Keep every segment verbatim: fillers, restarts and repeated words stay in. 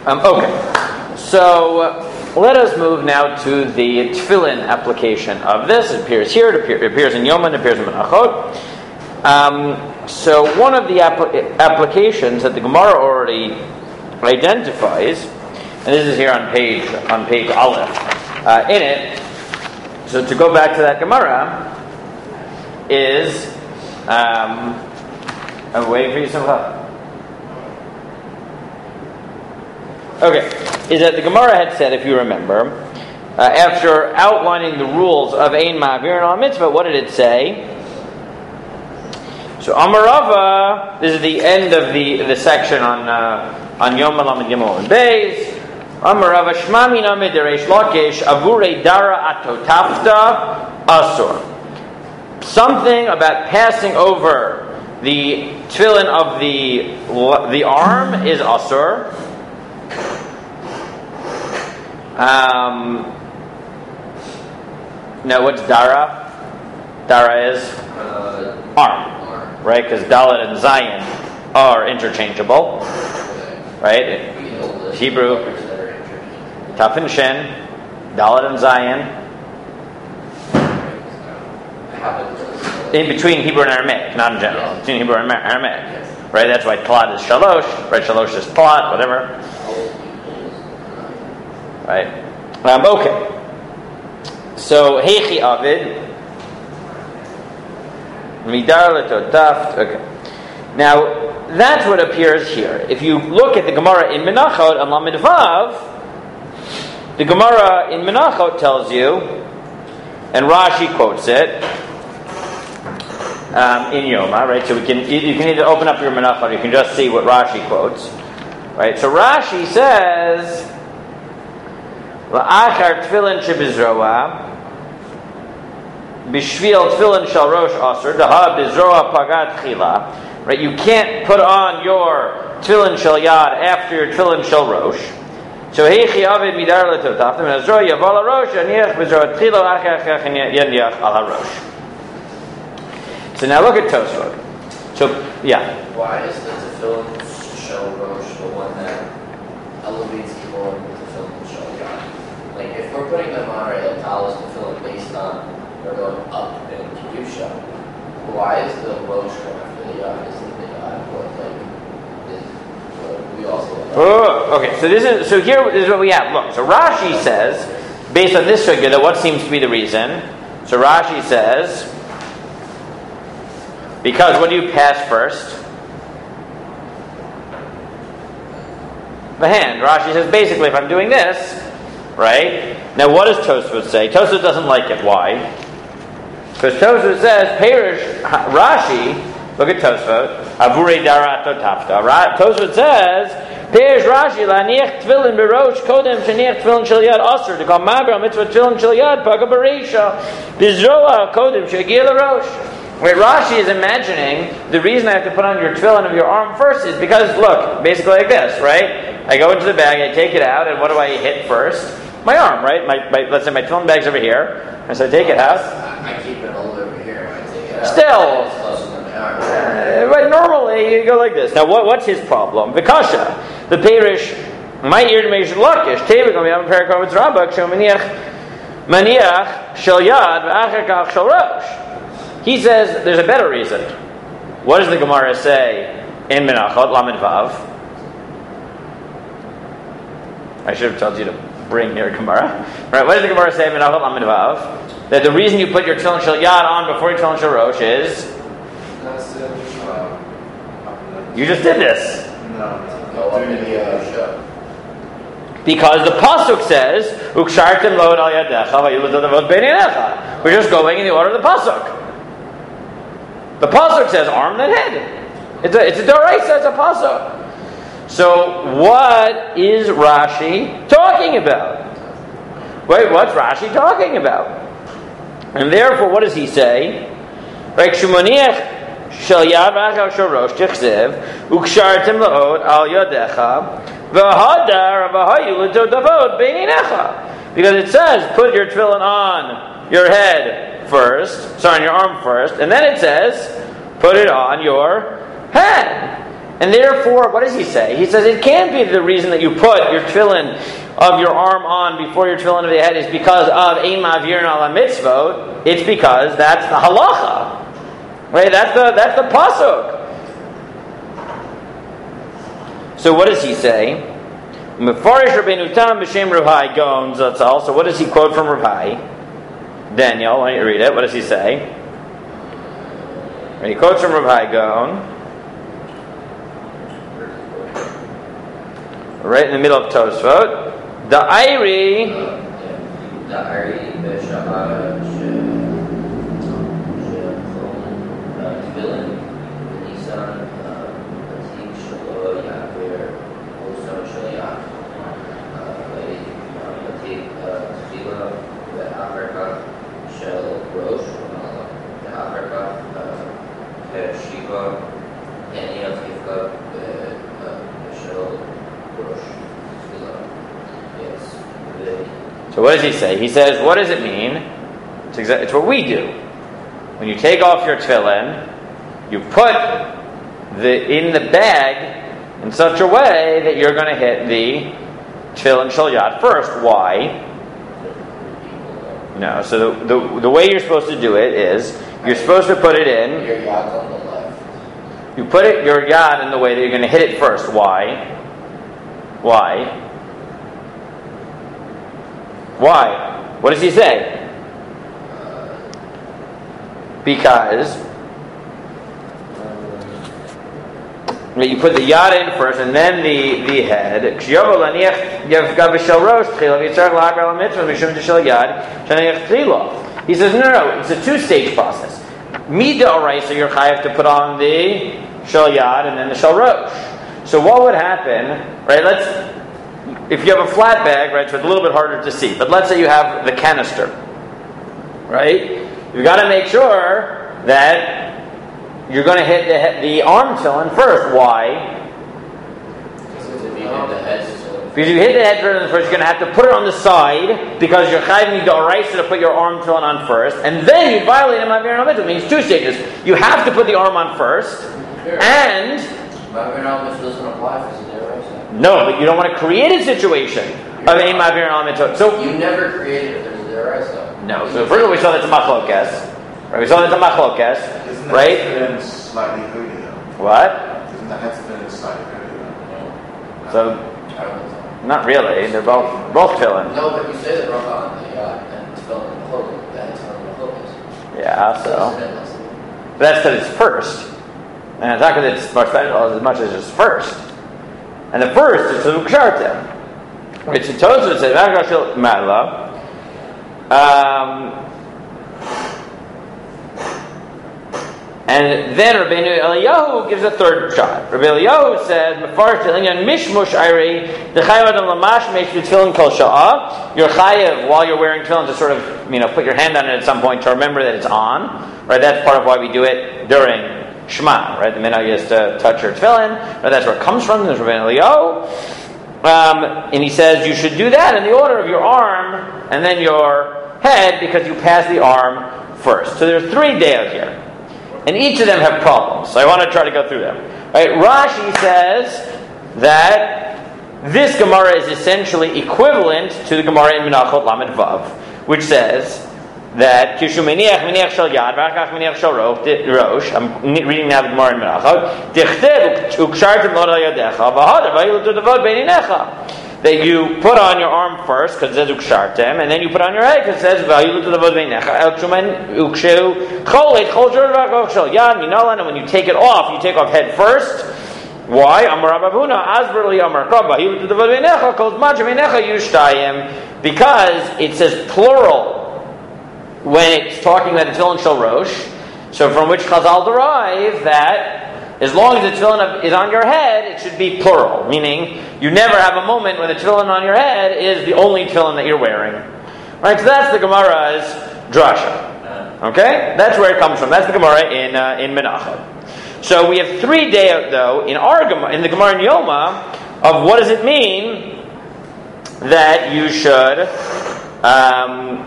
Um, okay, so uh, let us move now to the tefillin application of this. It appears here, it, appear, it appears in Yom, it appears in Menachot. Um, so one of the apl- applications that the Gemara already identifies, and this is here on page on page Aleph, uh, in it. So to go back to that Gemara is, um, I'm waiting for you some help. Okay, is that the Gemara had said, if you remember, uh, after outlining the rules of Ein Ma'avir and Al Mitzvah, what did it say? So Amarava, this is the end of the, the section on uh, on Yom Lamed Gimel and Beis. Amarava Shmami Namid Reish Lakish Avure Dara Atotafta Asur. Something about passing over the tefillin of the the arm is asur. Um, now, what's dara? Dara is uh, arm, arm, right? Because Dalet and Zayin are interchangeable, right? Hebrew, Taf and Shin, Dalet and Zayin. In between Hebrew and Aramaic, not in general. Between Hebrew and Aramaic, right? That's why Tlat is Shalosh, right? Shalosh is Tlat, whatever. Right? Um, okay. So, Heichi Avid. Midar Letotaft. Okay. Now, that's what appears here. If you look at the Gemara in Menachot and Lamed Vav, the Gemara in Menachot tells you, and Rashi quotes it, um, in Yoma, right? So we can you, you can either open up your Menachot or you can just see what Rashi quotes. Right? So Rashi says, La'achar tefillin shebizroa b'shvil tefillin shel rosh aser daha bizroa pagat chila. Right, you can't put on your tefillin shel yad after your tefillin shel rosh. So heichi avid midar letotaftim azroa yaval harosh aniach bizroa chila achach yaniach al harosh. So now look at Tosfot. So yeah. Why is the tefillin shel rosh the one that elevates people in the tefillin shel yad? Like, if we're putting them on a talis tefillin based on they're going up in kedusha, why is the rosh going after the yad? Isn't the yad what like is what we also? Like? Oh, okay. So this is so here is what we have. Look, so Rashi says, based on this figure, that what seems to be the reason. So Rashi says, because what do you pass first? The hand. Rashi says basically, if I'm doing this. Right? Now what does Tosfot say? Tosfot doesn't like it. Why? Because Tosfot says, Perish Rashi, look at Tosfot, Avure Darato Tafta. Tosfot says, Perish Rashi, Laniach Tvillin Berosh, Kodem Shaniach Tvillin Shel Yad Aser, to come Mabra Mitzvah Tvillin Shel Yad, Paga Bereisha, Bizroa, Kodem Shegil Rosh. Where Rashi is imagining the reason I have to put on your tefillin of your arm first is because, look, basically like this, right? I go into the bag, I take it out, and what do I hit first? My arm, right? My, my let's say my tefillin bag's over here, and so I take it out. I, I keep it all over here. I take it out. Still, it's closer than my arm. Uh, right? Normally you go like this. Now, what, what's his problem? Vikasha, the Perish, my ear to make lakish. Tevik on the other paragraph with Rabbak shel maniach maniach shel yad v'achar kach shel rosh. He says there's a better reason. What does the Gemara say in Menachot Lamed Vav? I should have told you to bring your Gemara. Right? What does the Gemara say in Menachot Lamed Vav? That the reason you put your tefillin shel yad on before your tefillin shel rosh is you just did this. Because the pasuk says ukshartem lo al yadecha vayiludot beinecha. We're just going in the order of the pasuk. The pasuk says arm then head. It's a it's a doraisa, it's a pasuk. So what is Rashi talking about? Wait, what's Rashi talking about? And therefore, what does he say? Right, shumaniach shel yad v'achar shel rosh tichsev ukshartem laod al yadecha v'hadar v'hayu l'todavot beinecha. Because it says, put your tefillin on your head first, sorry, on your arm first, and then it says, put it on your head. And therefore, what does he say? He says it can't be the reason that you put your tefillin of your arm on before your tefillin of the head is because of ein ma'avirin ala mitzvot. It's because that's the halacha, right? That's the that's the pasuk. So what does he say? Mefarish Rabbeinu Tam b'shem Rav Hai Gaon Zatzal. So what does he quote from Rav Hai? Daniel, why don't you read it? What does he say? And he quotes from Rav Hai Gaon. Right in the middle of Tosfot. The Iri. The Iri B'Shabbat Tefillin Nisan Atik Shelo Yavir Oson Sheliach Atik Tefillah Ve'Acherkach Shel Rosh Ve'Acherkach Shiva Daniel Tifka Shel. So what does he say? He says, what does it mean? It's, exa- it's what we do. When you take off your tefillin, you put the in the bag in such a way that you're going to hit the tefillin shel yad first. Why? No. So the, the the way you're supposed to do it is you're supposed to put it in. Your yad's on the left. You put it your yad in the way that you're going to hit it first. Why? Why? Why? What does he say? Because you put the yad in first and then the, the head. He says, no, no, it's a two-stage process. Mida oraisa, you're chayav to put on the shel yad and then the shel rosh. So what would happen, right, let's, if you have a flat bag, right, so it's a little bit harder to see, but let's say you have the canister, right? You've got to make sure that you're going to hit the, the arm tefillin first. Why? Because if you hit the head tefillin, because you hit the head tefillin first, you're going to have to put it on the side, because you're chayv midoraisa to put your arm tefillin on first, and then you violate a ma'avirin al mitzvah. It means two stages. You have to put the arm on first, and... ma'avirin al mitzvah doesn't apply for the deraisa. No, but you don't want to create a situation of ein ma'avirin al mitzvah. So you never created it if there's a deraisa. No. So first of all, we saw that's a machlokes. Right? We saw that's a machlokes. Isn't right? That slightly holy though? What? Isn't that tefillin slightly holy though? So I don't know. not really. They're both both tefillin. No, but you say that bracha on the yad and tefillin in the clothing. That tefillin in the clothing. Yeah. So but that's because it's first, and it's not because it's much special as much as it's first. And the first is the ukshartem. Which the Tosfos says, "V'agashil ma'ala." Um, and then Rabbeinu Eliyahu gives a third shot. Rabbi Eliyahu says, "Mefarish telinyan mishmush iri dechayav adam lamash meish b'tefillin kol sha'ah." You're chayav while you're wearing tefillin to sort of, you know, put your hand on it at some point to remember that it's on. Right? That's part of why we do it during Shema. Right? The minhag is to touch your tefillin. Right? That's where it comes from. There's Rabbeinu Eliyahu. Um, and he says you should do that in the order of your arm and then your head, because you pass the arm first. So there's three deos here, and each of them have problems. So I want to try to go through them. Right? Rashi says that this Gemara is essentially equivalent to the Gemara in Menachot Lamed Vav, which says that Kishu meniach meniach shel yad v'achach meniach shel rosh. I'm reading now the Gemara in Menachot. Dichted ukshartem lo yadecha v'hadar v'yilu tudavod beininecha. That you put on your arm first because it says ukshartem, and then you put on your head because it says v'yilu tudavod beininecha. El kshumen ukshu cholet chol shor v'achach shel yad minolan. And when you take it off, you take off head first. Why? Amar Rabbi Huna Asber li Amar Kaba v'yilu tudavod beininecha kol zman shemeinecha yushtayim, because it says plural when it's talking about the tefillin shel rosh. So from which Chazal derive that as long as the tefillin is on your head, it should be plural, meaning you never have a moment when the tefillin on your head is the only tefillin that you're wearing. Right? So that's the Gemara's drasha. Okay? That's where it comes from. That's the Gemara in uh, in Menachot. So we have three day though in our Gemara, in the Gemara in Yoma, of what does it mean that you should um,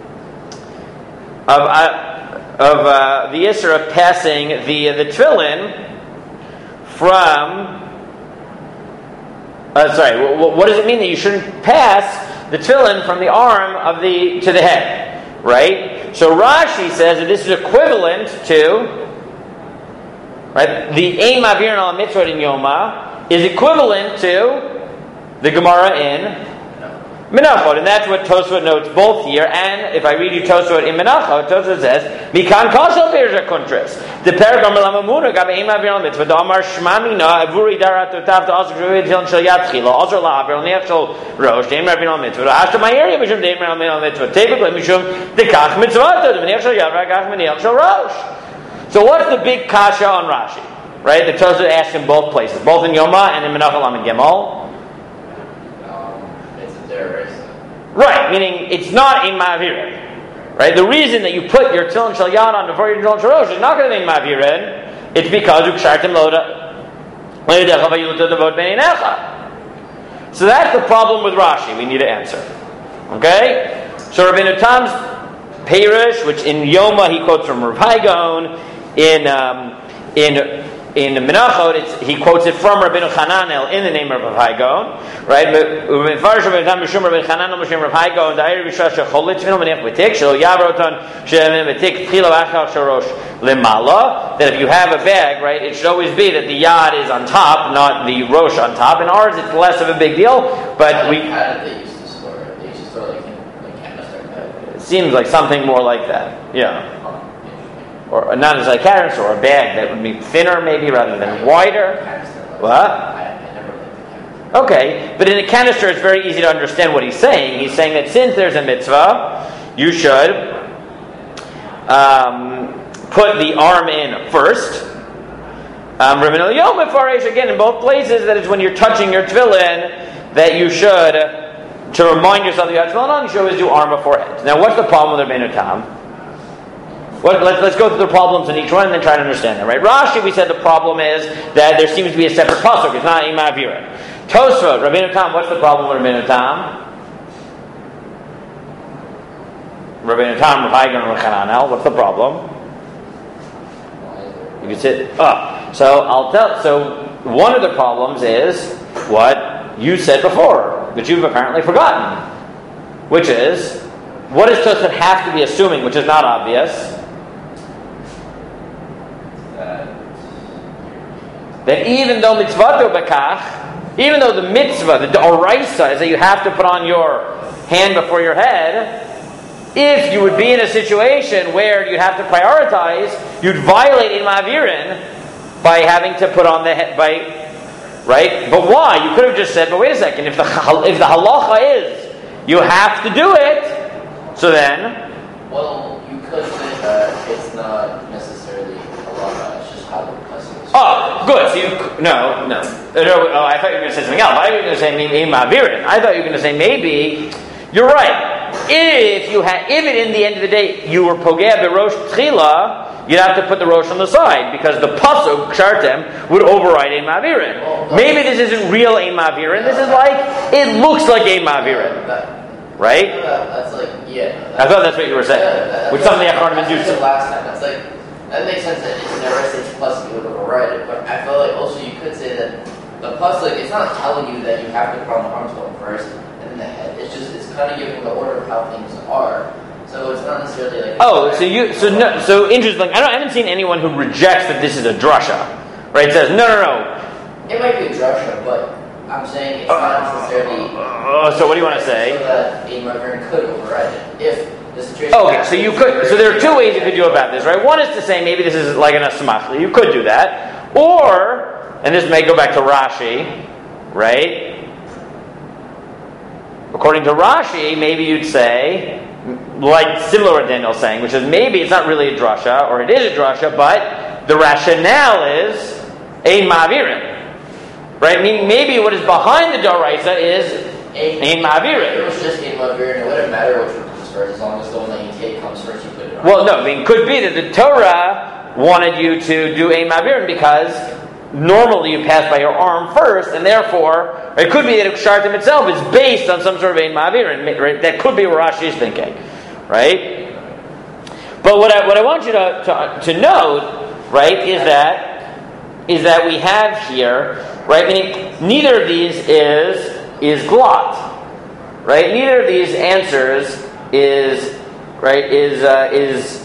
of uh, of uh, the issur of passing the the tefillin from. Uh, sorry, what, what does it mean that you shouldn't pass the tefillin from the arm of the to the head, right? So Rashi says that this is equivalent to, right? The ein mavirin al mitzvot in Yoma is equivalent to the Gemara in Menachot, and that's what Tosfot notes both here. And if I read you Tosfot in Menachot, Tosfot says, "Mikan kashal pirja kuntris." The paragraph melamamuna gab ein mavir al mitzvah damar shmamina avuri darat totav to asr shuvit shel yad chila asr la avir niach shel rosh ein mavir al mitzvah ashta mayeri mishum ein mavir al mitzvah typically mishum dekach mitzvah to niach shel yad ragach niach shel rosh. So what's the big kasha on Rashi? Right, the Tosfot asks in both places, both in Yoma and in Menachot Lamed Gimel. Right, meaning it's not in Ma'avirin. Right? The reason that you put your Tefillin Shel Yad on before your Tefillin Shel Rosh is not going to be in Ma'avirin. It's because Ukshartim Loda Le'edecha Vayuta Devot B'neinecha. So that's the problem with Rashi. We need to answer. Okay? So Rabbeinu Tam's Perush, which in Yoma he quotes from Rav Hai Gaon, in um, in In Menachot, it's, he quotes it from Rabbeinu Chananel in the name of Rav Hai Gaon, right? That if you have a bag, right, it should always be that the yad is on top, not the rosh on top. In ours, it's less of a big deal, but we. They used to store it. They used to store like like canister. It seems like something more like that, yeah. Or not as like a canister, or a bag that would be thinner maybe rather than wider. What? Okay, but in a canister it's very easy to understand what he's saying. He's saying that since there's a mitzvah, you should um, put the arm in first. Um, Rabbeinu Yom Mefarish, again, in both places, that is when you're touching your tefillin, that you should, to remind yourself that you have tefillin on, you should always do arm before head. Now, what's the problem with Rabbeinu Tam? Well, let's, let's go through the problems in each one and then try to understand them, right? Rashi, we said the problem is that there seems to be a separate pasuk. It's not Ima Avira. Tosfot, Rabbeinu Tam, what's the problem with Rabbeinu Tam? Rabbeinu Tam, Rav Hai Gaon, Rav Chananel, what's the problem? You can sit up. So I'll tell. So one of the problems is what you said before, that you've apparently forgotten, which is, what does Tosfot have to be assuming, which is not obvious? That even though mitzvato bekach, even though the mitzvah, the oraisa, is that you have to put on your hand before your head, if you would be in a situation where you'd have to prioritize, you'd violate in ma'avirin by having to put on the head, by, right? But why? You could have just said, but wait a second, if the if the halacha is you have to do it, so then. Well, you could say that it's not necessarily halacha, it's just how the custom is. Oh, good. So you no, no. no oh, I thought you were going to say something else. I thought you were going to say maybe ma'avirin. I thought you were going to say maybe. You're right. If you had, if it in the end of the day you were pogea berosh tchila, you'd have to put the rosh on the side because the pasuk kshartem would override ein ma'avirin. Well, maybe this isn't real ein ma'avirin. This is like it looks like ein ma'avirin, right? That, that's like yeah. That's, I thought that's what you were saying. Yeah, that, Which something Achronim do. Last time, that's like that makes sense that it's never says pasuk would override it. But I feel like also you could say that the pasuk it's not telling you that you have to put on the arms bone first. In the head. It's just it's kind of giving the order of how things are. So it's not necessarily like oh, so you so no so interesting. I don't I haven't seen anyone who rejects that this is a drasha, right? It says no no no. It might be a drasha, but I'm saying it's not necessarily. Oh, uh, so what do you want to say? So that a mother could override it if the situation. Okay, so you could. So there are two ways you could do about this, right? One is to say maybe this is like an asmach. You could do that, or and this may go back to Rashi, right? According to Rashi, maybe you'd say, like similar to what Daniel's saying, which is maybe it's not really a drasha, or it is a drasha, but the rationale is ein ma'avirin, right? Meaning maybe what is behind the doraisa is ein ma'avirin. If it was just ein ma'avirin, it wouldn't matter which one comes first, as long as the one that you take comes first, you put it on. Well, no, I mean, it could be that the Torah wanted you to do ein ma'avirin because normally you pass by your arm first, and therefore it could be that Kshartim itself is based on some sort of ein ma'avirin, right? That could be what Rashi is thinking, right? But what I what I want you to to, to note, right, is that is that we have here, right? Meaning neither of these is is glot, right? Neither of these answers is right is uh, is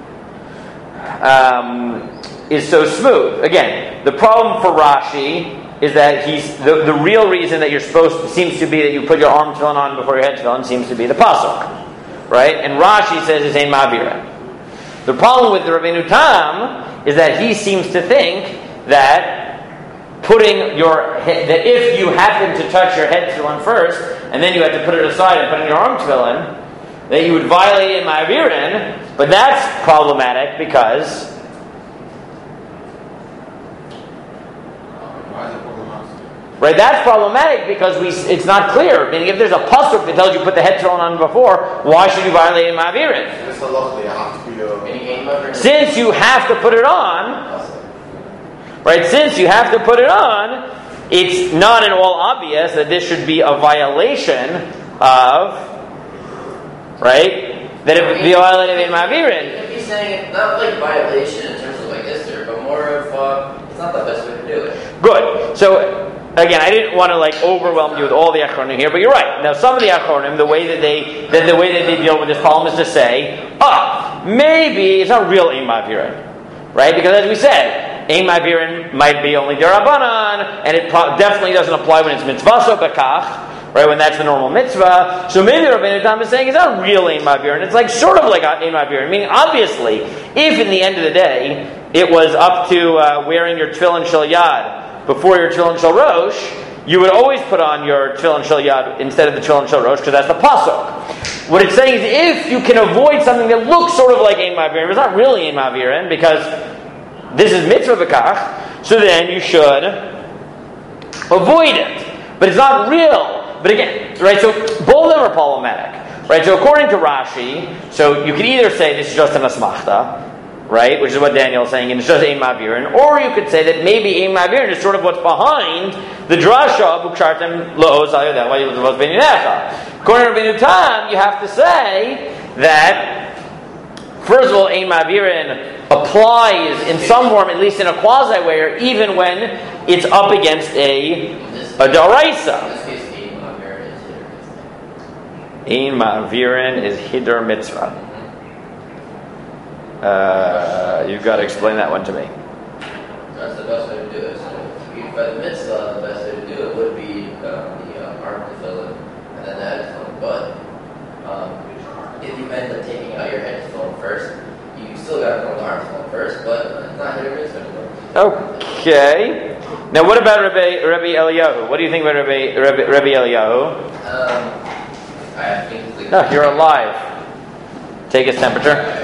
um, is so smooth. Again, the problem for Rashi is that he's the, the real reason that you're supposed seems to be that you put your arm tefillin on before your head tefillin seems to be the pasuk, right? And Rashi says it's ein ma'avira. The problem with the Rabbeinu Tam is that he seems to think that putting your head, that if you happen to touch your head tefillin first and then you have to put it aside and put in your arm tefillin, that you would violate ein ma'avirin, but that's problematic because. Right, that's problematic because we it's not clear. Meaning, if there's a pasuk that tells you put the head tefillin on before, why should you violate in ma'avirin? Since you have to put it on, right? Since you have to put it on, it's not at all obvious that this should be a violation of, right? That it would be violated in ma'avirin. You'd be saying it's not like violation in terms of like this, but more of uh, it's not the best way to do it. Good. So. Again, I didn't want to like overwhelm you with all the achronim here, but you're right. Now, some of the achronim, the way that they that the way that they deal with this problem is to say, ah, oh, maybe it's not real ein ma'avirin, right? Because as we said, ein ma'avirin might be only derabanan, and it pro- definitely doesn't apply when it's mitzvah so bekach, right? When that's the normal mitzvah. So maybe Rabbeinu Tam is saying it's not real ein ma'avirin. It's like sort of like ein ma'avirin. Meaning, obviously, if in the end of the day it was up to uh, wearing your tefillin shel yad before your tefillin shel rosh, you would always put on your tefillin shel yad instead of the tefillin shel rosh because that's the pasuk. What it's saying is if you can avoid something that looks sort of like ein ma'avirin, it's not really ein ma'avirin because this is mitzvah v'kach, so then you should avoid it. But it's not real. But again, right? So both of them are problematic, right? So according to Rashi, so you could either say this is just an asmachta, right, which is what Daniel is saying, and it's just ein ma'avirin, or you could say that maybe ein ma'avirin is sort of what's behind the drasha bukshartem lo'os ayodeh vayilvos b'ninecha. According to Rabbeinu Tam, you have to say that first of all, ein ma'avirin applies in some form, at least in a quasi way, even when it's up against a a daraisa. Ein ma'avirin is hidur mitzvah. Uh, you've got to explain that one to me. That's the best way to do it. So, by the mitzvah, the best way to do it would be um, the uh, arm tefillin and then the head tefillin. But um, if you end up taking out your head tefillin first, you still got to put on the arm tefillin first, but it's not your mitzvah anymore. Okay. Now, what about Rabbi, Rabbi Eliyahu? What do you think about Rabbi, Rabbi, Rabbi Eliyahu? Um, I think it's no, you're alive. Take his temperature.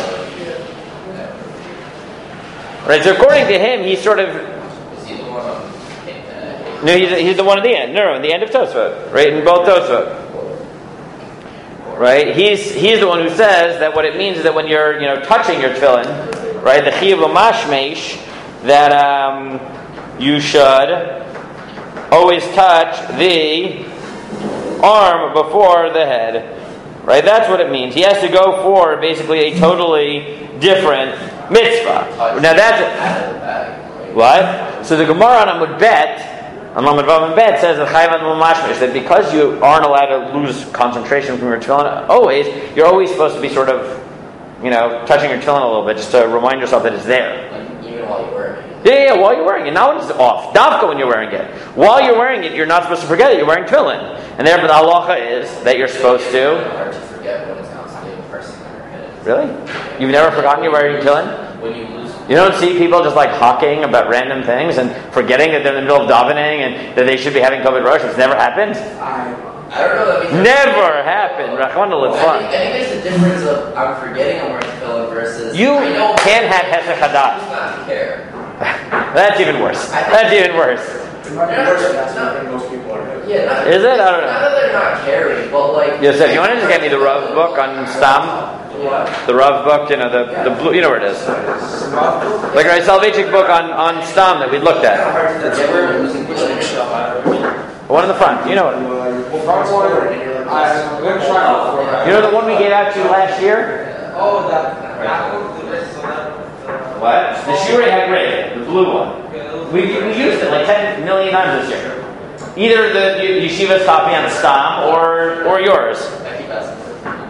Right, so according to him, he's sort of. Is he the one on, uh, no, he's, he's the one at the end. No, no, in the end of Tosfot, right? In both Tosfot, right? He's he's the one who says that what it means is that when you're you know touching your tefillin, right, the chiyuv mashmesh, that um, you should always touch the arm before the head, right? That's what it means. He has to go for basically a totally different mitzvah. Now that's what. So the Gemara on Amud Bet, on Amud Vav and Bet says that Chayvan Mashmesh, that because you aren't allowed to lose concentration from your tefillin always, you're always supposed to be sort of, you know, touching your tefillin a little bit just to remind yourself that it's there. Like even while you're wearing it. Yeah, yeah, while you're wearing it. Not when it's off. Dafka when you're wearing it. While you're wearing it, you're not supposed to forget that you're wearing tefillin. And therefore the halacha is that you're supposed to. It's hard to forget when it's constantly impressing on your head. Really? You've never forgotten you're wearing tefillin? When you lose. You don't see people just like hawking about random things and forgetting that they're in the middle of davening and that they should be having COVID rush. It's never happened? I, I don't know. That means never happened. Rachmana I litzlan. think, I think there's a difference of I'm forgetting I'm wearing tefillin versus You I know can have hesed hadas. I not care. That's even worse. That's even worse. It might be worse than that's what most people are doing. Yeah, not, Is it? I don't know. Not that they're not caring, but like. Yosef, you want to just get me the Rav book on Stam? What? The Rav book, you know, the, the blue, you know where it is. Like our Salvific book on, on Stam that we looked at. The one in the front, you know it. You know the one we gave out to you last year? Oh, that. What? The Shurei HaGrei, the blue one. We, we used it like ten million times this year. Either the yeshiva's copy on Stam or or yours. I keep asking.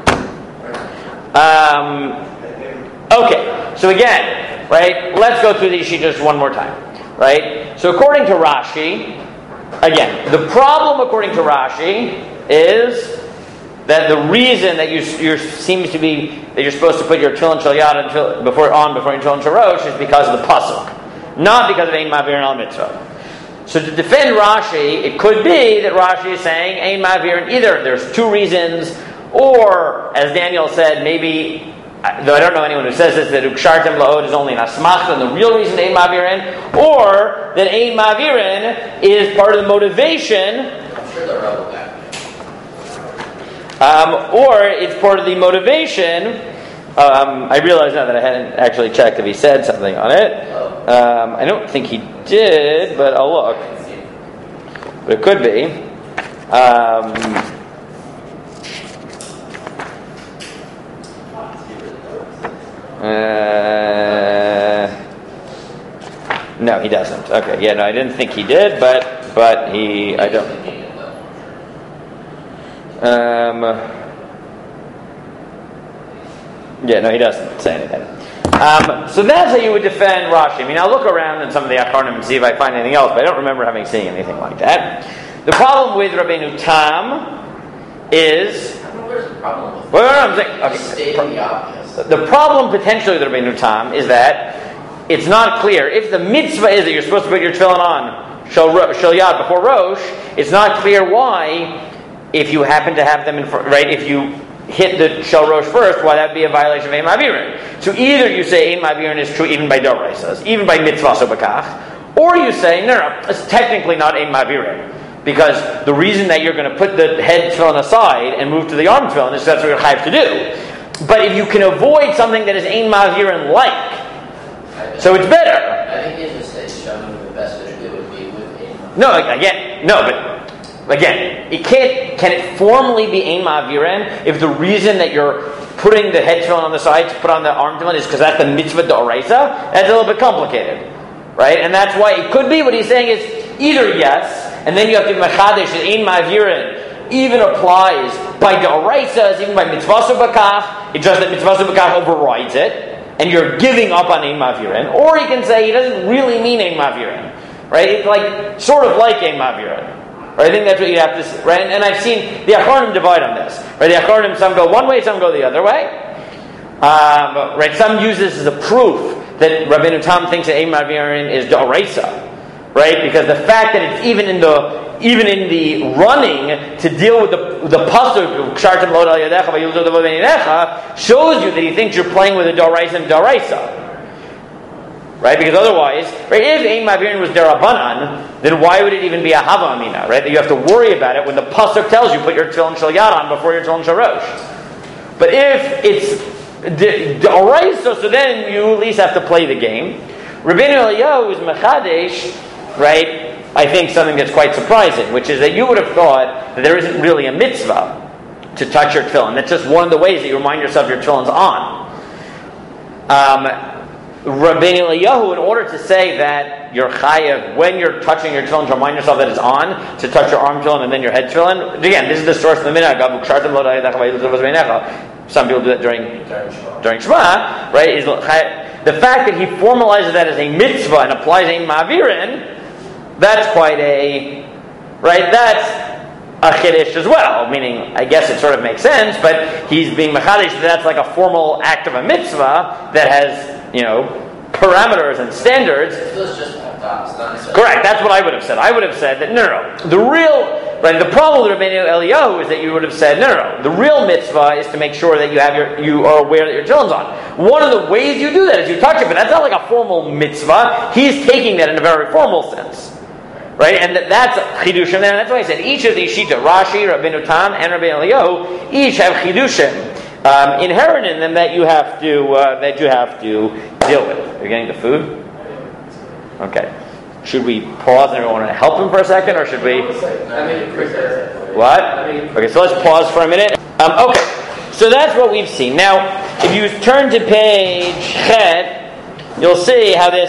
Um, okay, so again, right, let's go through these sheets just one more time, right? So according to Rashi, again, the problem according to Rashi is that the reason that you you seems to be that you're supposed to put your tefillin shel yad before on before your tefillin shel rosh is because of the pasuk, not because of ein ma'avirin al mitzvah. So to defend Rashi, it could be that Rashi is saying ein ma'avirin either there's two reasons, or as Daniel said, maybe, though I don't know anyone who says this, that ukshartem la'od is only an asmachta, and the real reason ein ma'avirin, or that ein ma'avirin is part of the motivation. I'm sure they're rebel back. Um, or it's part of the motivation. Um, I realize now that I hadn't actually checked if he said something on it. Um, I don't think he did, but I'll look. But it could be. Um, uh, no, he doesn't. Okay, yeah, no, I didn't think he did, but but he, I don't. Um, yeah, no, he doesn't say anything. Um, so that's how you would defend Rashi. I mean, I'll look around in some of the Acharnim and see if I find anything else, but I don't remember having seen anything like that. The problem with Rabbeinu Tam is... I don't know where's the problem with well, no, no, I'm saying, okay. stating the obvious. The problem potentially with Rabbeinu Tam is that it's not clear. If the mitzvah is that you're supposed to put your tefillin on shel yad before Rosh, it's not clear why... If you happen to have them in front, right? If you hit the shel rosh first, why that would be a violation of ein ma'avirin? So either you say ein ma'avirin is true even by doraisas, even by mitzvah so bakach, or you say no, no, it's technically not ein ma'avirin because the reason that you're going to put the head tefillin aside and move to the arm tefillin is that's what you're chayav to do. But if you can avoid something that is ein ma'avirin like, so it's better. I think in this case, showing the best that it would be with ein ma'avirin. No, again, no, but. Again, it can't. Can it formally be ein ma'avirin if the reason that you're putting the head tefillin on the side to put on the arm tefillin is because that's the mitzvah d'oraisa? That's a little bit complicated, right? And that's why it could be. What he's saying is either yes, and then you have to mechadesh that ein ma'avirin even applies by d'oraisas, even by mitzvah subakach. It's just that mitzvah subakach overrides it, and you're giving up on ein ma'avirin. Or he can say he doesn't really mean ein ma'avirin, right? It's like sort of like ein ma'avirin. Right, I think that's what you have to see. Right? And, and I've seen the Acharnim divide on this. Right? The Acharnim, some go one way, some go the other way. Um, right? Some use this as a proof that Rabbeinu Tam thinks that ein ma'avirin is d'oraisa. Right? Because the fact that it's even in the even in the running to deal with the the pasuk kshartem lo al yadecha vayilzu devo b'neinecha shows you that he thinks you're playing with a d'oraisa and d'oraisa. Right? Because otherwise, right, if ein ma'avirin was derabanan, then why would it even be a hava amina? Right? That you have to worry about it when the pasuk tells you put your tefillin shel yad on before your tefillin shel rosh. But if it's d'oraisa, so then you at least have to play the game. Rabbeinu Eliyahu is mechadesh, right? I think something that's quite surprising, which is that you would have thought that there isn't really a mitzvah to touch your tefillin. That's just one of the ways that you remind yourself your tefillin's on. Um, Rabbeinu Eliyahu, in order to say that you're chayav when you're touching your tefillin, to remind yourself that it's on, to touch your arm tefillin and then your head tefillin. Again, this is the source of the minhag. Some people do that during during Shema, right? Is the fact that he formalizes that as a mitzvah and applies ein ma'avirin, that's quite a right. That's a chiddush as well. Meaning, I guess it sort of makes sense, but he's being mechadesh that that's like a formal act of a mitzvah that has, you know, parameters and standards. It's just dots, not correct. That's what I would have said. I would have said that no, no, no. The real, right? The problem with Rabbeinu Eliyahu is that you would have said no, no, no. The real mitzvah is to make sure that you have your, you are aware that your tefillin's on. One of the ways you do that is you touch it, but that's not like a formal mitzvah. He's taking that in a very formal sense, right? And that's chidushim. And that's why I said each of these shita, Rashi, Rabbeinu Tam, and Rabbeinu Eliyahu, each have chidushim Um, inherent in them that you have to uh, that you have to deal with. Are you getting the food? Okay. Should we pause and everyone want to help him for a second, or should we? What? Okay, so let's pause for a minute. Um, okay, so that's what we've seen. Now, if you turn to page Chet, you'll see how this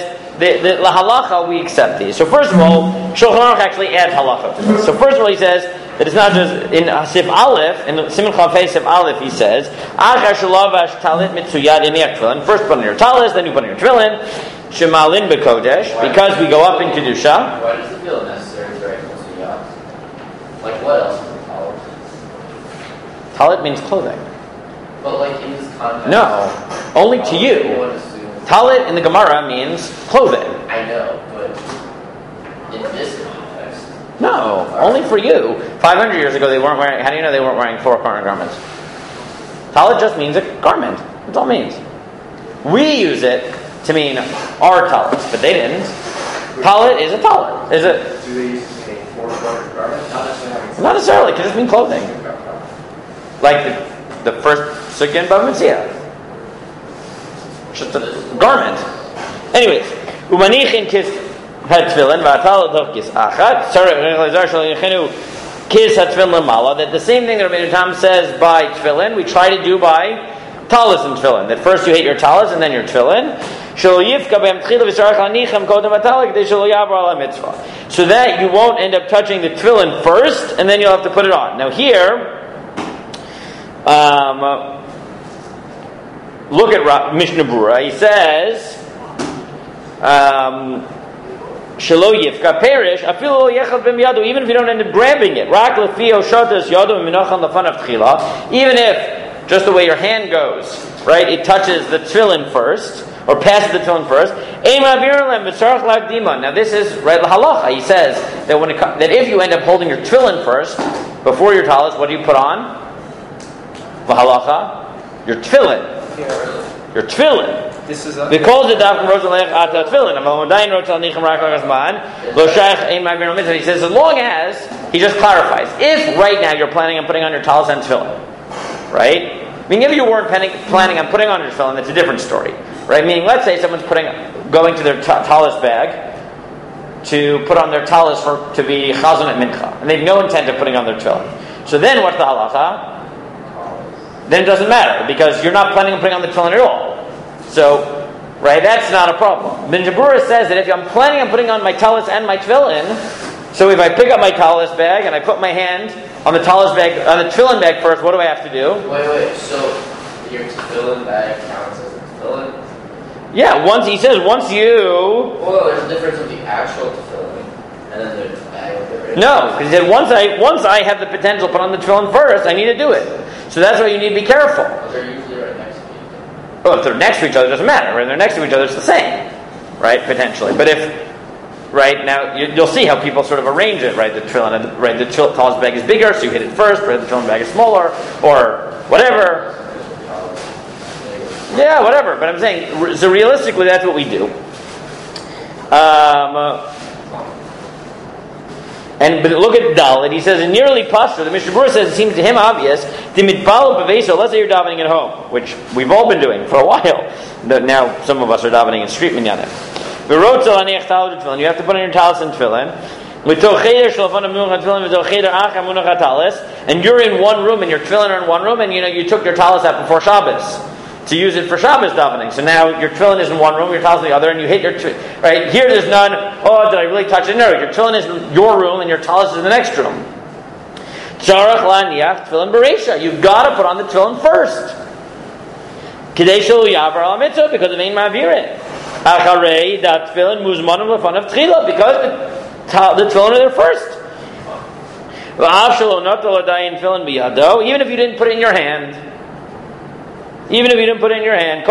the, the, the halacha, we accept these. So first of all, Shulchan Aruch actually adds halacha to this. So first of all, he says that it's not just in Sif Aleph, in Siman Chafei Sif Aleph, he says, Achar shalavash talit mitzuyad in tefillin. First put on your talis, then you put on your tefillin. Shemalin bekodesh, because we go up in kedusha. Why does it feel necessary to write mitzuyad? Like what else is it talit? Talit means clothing. But like in this context. No, only to you. Talit in the Gemara means clothing. I know, but in this context. No, only for you. Five hundred years ago, they weren't wearing. How do you know they weren't wearing four-corner garments? Talit just means a garment. That's all it means. We use it to mean our talits, but they didn't. Talit is a talit. Is it? Do they use it to mean four-corner garment? Not necessarily. Not necessarily. It can just mean clothing. Like the, the first Sukkah in Bava Metzia. Just a garment. Anyways, umanichin kis had tefillin v'atal doch kis achat. Kis had tefillin lamala. That the same thing that Rabbeinu Tam says by tefillin, we try to do by talis and tefillin. That first you hit your talis and then your tefillin. So that you won't end up touching the tefillin first, and then you'll have to put it on. Now here, um. Look at Mishnah Berurah. He says, "Shelo yifka perish afilu yechad b'miyado." Even if you don't end up grabbing it, rak lefio shotas yado minachan lefanav tchila. Even if just the way your hand goes, right, it touches the tefillin first or passes the tefillin first. Now this is right halacha. He says that when it, that if you end up holding your tefillin first before your talis, what do you put on? Halacha, your tefillin. Your tefillin. This is a because the daf from Rosalech ata tefillin. Amalmodayin rotzal nichem rak l'gazman lo shaykh ein ma'avir mitzvah. He says as long as he just clarifies. If right now you're planning on putting on your talis and tefillin, right? I mean, if you weren't planning, planning on putting on your tefillin, that's a different story, right? Meaning, let's say someone's putting going to their ta- talis bag to put on their talis for to be chazon at mincha, and they have no intent of putting on their tefillin. So then, what's the halacha? Then it doesn't matter, because you're not planning on putting on the tefillin at all. So, right, that's not a problem. Mishnah Berurah says that if I'm planning on putting on my talis and my tefillin, so if I pick up my talis bag and I put my hand on the talis bag, on the tefillin bag first, what do I have to do? Wait, wait, so your tefillin bag counts as a tefillin? Yeah, once he says, once you... Well, there's a difference with the actual tefillin and then there's the bag with it. No, because he said once I, once I have the potential to put on the tefillin first, I need to do it. So that's why you need to be careful. But they're usually right next to each other. Well, if they're next to each other, it doesn't matter. When they're next to each other, it's the same, right? Potentially. But if, right, now, you, you'll see how people sort of arrange it, right? The tefillin, right? The talis bag is bigger, so you hit it first, but the tefillin bag is smaller, or whatever. Yeah, whatever. But I'm saying, so realistically, that's what we do. Um... And but look at Dalit. He says in nearly Pasha, the Mishnah Berurah says it seems to him obvious. Let's say you're davening at home, which we've all been doing for a while. Now some of us are davening in street minyanim. You have to put on your talis and tefillin. And you're in one room, and your tefillin are in one room, and you know you took your talis out before Shabbos to use it for Shabbos davening. So now your tefillin is in one room, your talis in the other, and you hit your tefillin. Right here, there's none. Oh, did I really touch it? No, your tefillin is in your room, and your talis is in the next room. Tzarach laniach tefillin bereisha. You've got to put on the tefillin first. Kidei shelo yavar al mitzvah, because of ein ma'avirin. Acharei that tefillin muzmanim lefanav tchila, because the, the tefillin are there first. V'av shelo natal adayin tefillin biyado, even if you didn't put it in your hand. Even if you didn't put it in your hand,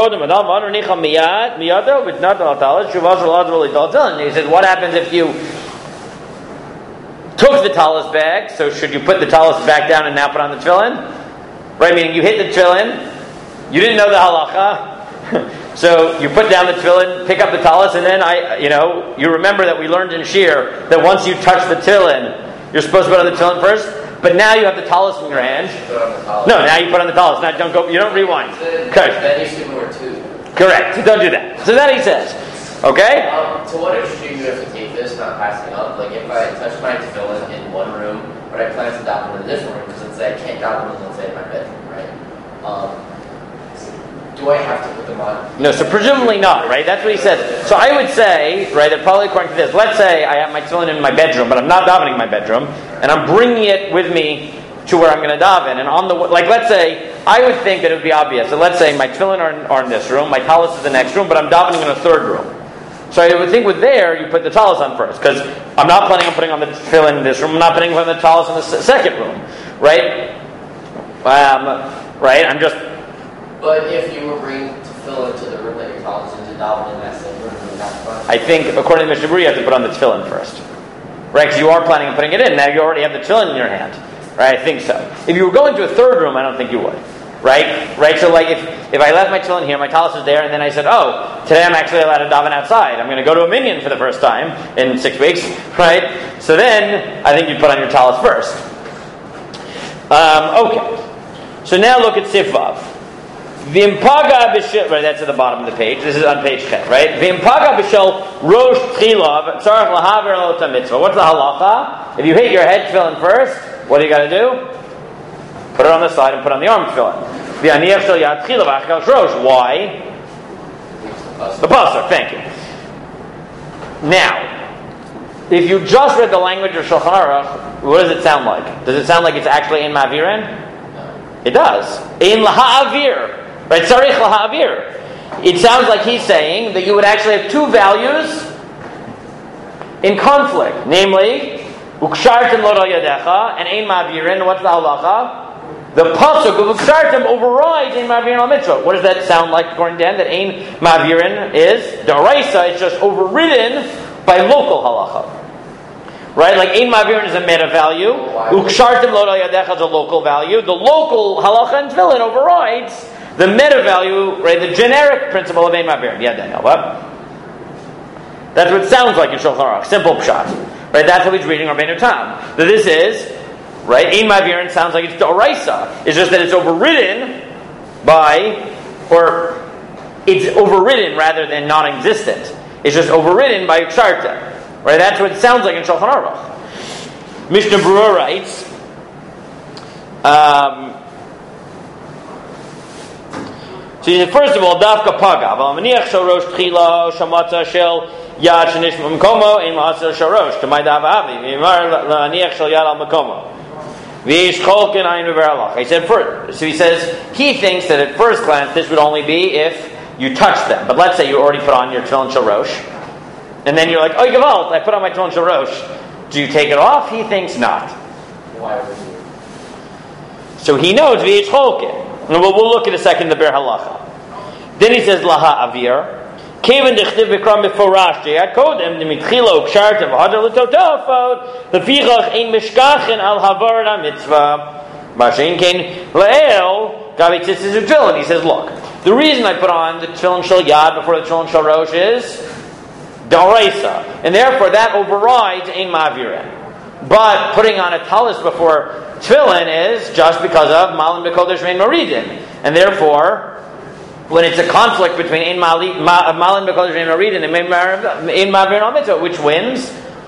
he said, what happens if you took the talis bag? So should you put the talis back down and now put on the tefillin? Right, meaning you hit the tefillin, you didn't know the halacha, so you put down the tefillin, pick up the talis, and then I, you know, you remember that we learned in Shir that once you touch the tefillin, you're supposed to put on the tefillin first. But now you have the talis in your hand. No, now you put on the talis. Now don't go. You don't rewind. Correct. Then you should more too. Correct. So don't do that. So that he says. Okay. Um, to what extreme do you have to take this? Not passing up. Like if I touch my tefillin in one room, but I plan to daven in a different room, because let's say I can't daven in, let's say, in my bedroom, right? Um, do I have to put them on? No, so presumably not, right? That's what he says. So I would say, right, that probably according to this, let's say I have my tefillin in my bedroom, but I'm not davening in my bedroom, and I'm bringing it with me to where I'm going to daven, and on the, like, let's say, I would think that it would be obvious. So let's say my tefillin are in, are in this room, my talis is the next room, but I'm davening in a third room. So I would think with there, you put the talis on first, because I'm not planning on putting on the tefillin in this room, I'm not planning on the talis in the second room, right? Um, right, I'm just... But if you were bringing tefillin to the room that you're talis into daven in that same room, then that's fine. I think, according to Mishnah Berurah, you have to put on the tefillin first. Right, because you are planning on putting it in, now you already have the tefillin in your hand. Right, I think so. If you were going to a third room, I don't think you would. Right? Right? So like if, if I left my tefillin here, my talis is there, and then I said, oh, today I'm actually allowed to daven outside. I'm going to go to a minyan for the first time in six weeks. Right? So then, I think you'd put on your talis first. Um, okay. So now look at Sifvav. V'impaga b'shel, right, that's at the bottom of the page. This is on page ten, right? V'impaga b'shel rosh tchilav tzarech lahaver lo ta mitzvah. What's the halacha? If you hit your head tefillin first, what do you got to do? Put it on the side and put on the arm tefillin. V'aniach shel yad tchilav achal rosh. Why? The pasuk. Thank you. Now, if you just read the language of Shulchan Aruch, what does it sound like? Does it sound like it's actually in Ma'avirin? It does. In laha'avir. Right? Tzarich laha'avir. It sounds like he's saying that you would actually have two values in conflict. Namely, ukshartim lo yadecha and ein ma'avirin. What's the halacha? The pasuk of ukshartim overrides ein ma'avirin al mitzvah. What does that sound like according to him? That ein ma'avirin is d'oraisa. It's just overridden by local halacha. Right? Like ein ma'avirin is a meta value. Ukshartim lo yadecha is a local value. The local halacha and tefillin overrides the meta value, right? The generic principle of ein ma'avirin. Yeah, Daniel. What? That's what it sounds like in Shulchan Aruch. Simple pshat. Right? That's how he's reading Rabbeinu Tam. That this is, right? Ein ma'avirin sounds like it's d'oraisa. It's just that it's overridden by, or it's overridden rather than non-existent. It's just overridden by ukshartim. Right? That's what it sounds like in Shulchan Aruch. Mishnah Berurah writes, um, so he said, first of all, dafka paga. V'al maniach shel rosh tchila shamatza shel yad shenishma m'komo ein ma'aser shel rosh t'may dav avi v'imar la'aniach shel yad al m'komo v'yish cholkin ayin v'veralach. He said first. So he says he thinks that at first glance this would only be if you touch them. But let's say you already put on your tefillin shel rosh, and then you're like, oh, Gevalt, I put on my tefillin shel rosh. Do you take it off? He thinks not. Why would you? So he knows v'yish cholkin. And we'll, we'll look at a second the Ber Halacha. Then he says laha avir. Kevin dechtiv b'kram b'forash deyat kodem demitchilo ukshartem v'hadar l'totafot lefichach ein mishkachen al havar mitzvah mashin kein le'el gabi tzitzis u'tefillin. He says, look, the reason I put on the tefillin shel yad before the tefillin shel rosh is d'oraisa, and therefore that overrides ein ma'avirin. But putting on a talis before tefillin is just because of malin b'kodesh ve'en maridin, and therefore, when it's a conflict between ein malin b'kodesh ve'en maridin and ein ma'avirin al mitzvah, which wins?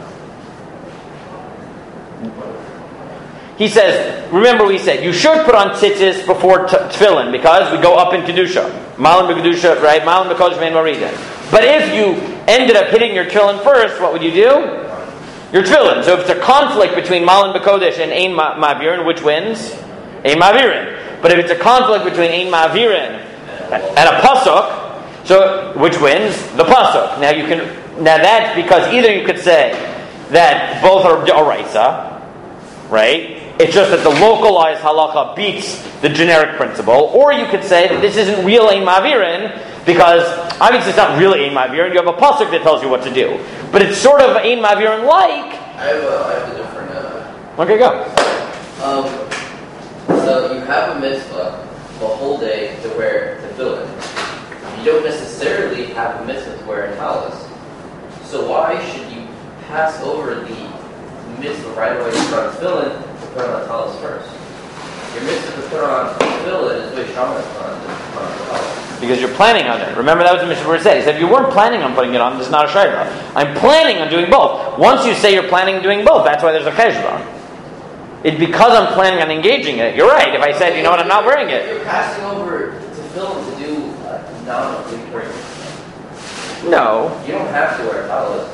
He says, remember we said you should put on tzitzis before t- tefillin because we go up in kedusha, malin b'kedusha, right? Malin b'kodesh ve'en maridin. But if you ended up hitting your tefillin first, what would you do? Your tefillin. So if it's a conflict between Malin B'Kodesh and Ein Ma'avirin, which wins? Ein Ma'avirin. But if it's a conflict between Ein Ma'avirin and a pasuk, so which wins? The pasuk. Now you can. Now that's because either you could say that both are d'oraisa, right? It's just that the localized halacha beats the generic principle, or you could say that this isn't real Ein Ma'avirin because obviously it's not really Ein Ma'avirin. You have a pasuk that tells you what to do. But it's sort of Ein Ma'avirin like. I have a, I have a different. Uh, okay, go. Um, so you have a mitzvah the whole day to wear tefillin. You don't necessarily have a mitzvah to wear a talis. So why should you pass over the mitzvah right away to put on tefillin to put on a talis first? Your mitzvah to put on tefillin is way stronger than put on a talis. Because you're planning on it. Remember, that was what Mishnah Berurah said. He said, if you weren't planning on putting it on, this is not a shayla. I'm planning on doing both. Once you say you're planning on doing both, that's why there's a cheshbon. It's because I'm planning on engaging it. You're right. If I said, you know what, I'm not wearing it. You're passing over tefillin to do a nominally important. No. You don't have to wear a talus.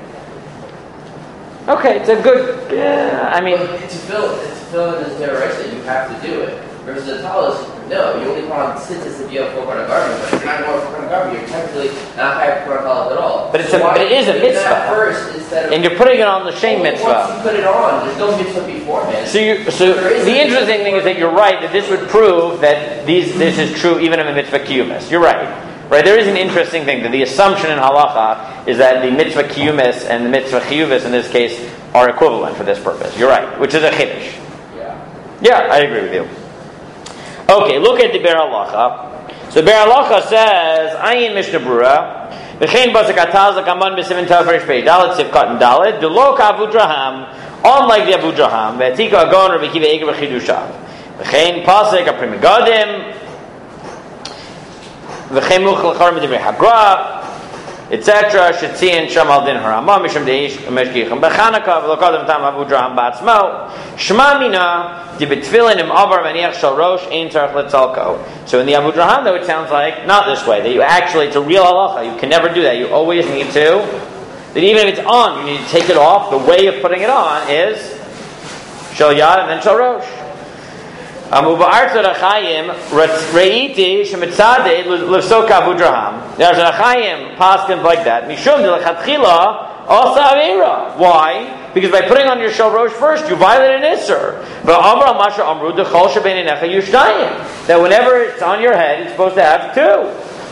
Okay, it's a good. Yeah, I mean, But to fill, to fill in this derivation, you have to do it. Versus a talus, no, you only put on tzitzis if you have full part garment. But if you're not going full part garment, you're technically not have to put on talus at all. But it's so a, but it is a mitzvah. First, instead of, and you're putting it on the shame only mitzvah. Once you put it on, there's no mitzvah beforehand. So, you, so the interesting thing is that you're right that this would prove that these this is true even of a mitzvah kiyumis. You're right. Right, there is an interesting thing that the assumption in halacha is that the mitzvah kiyumis and the mitzvah chiyuvis in this case are equivalent for this purpose. You're right, which is a chiddush. Yeah. Yeah, I agree with you. Okay, look at the Ber Halacha. So Ber Halacha says, Ayin Mishnah Brura, V'chein basik ataz l'kaman b'simin tel farish pei dalet sivkat and dalet, D'lo ka'avudraham, unlike the avudraham, V'etika agon or v'kiva eger v'chidushav. V'chein pasik aprimigadim, V'chein much l'char m'divrei hagra, et cetera. Shetziin sham al din harama misham deish meshkichim b'chanaka v'lokadam tam avudraham ba'atzmo shma mina di betfilin im avar v'niach shal rosh ein tzarich letzalko. So in the avudraham, though, it sounds like not this way. That you actually, it's a real halacha. You can never do that. You always need to. That even if it's on, you need to take it off. The way of putting it on is shal yad and then shal rosh. Amu ba'artz rachayim reiti shemitzadeh l'sok avudraham. There's a rachayim paskin like that. Mishum de l'chatchila asa avera. Why? Because by putting on your shal rosh first, you violate an isser. But amra masha amru dechol shebein enecha yushtayim. That whenever it's on your head, it's supposed to have two.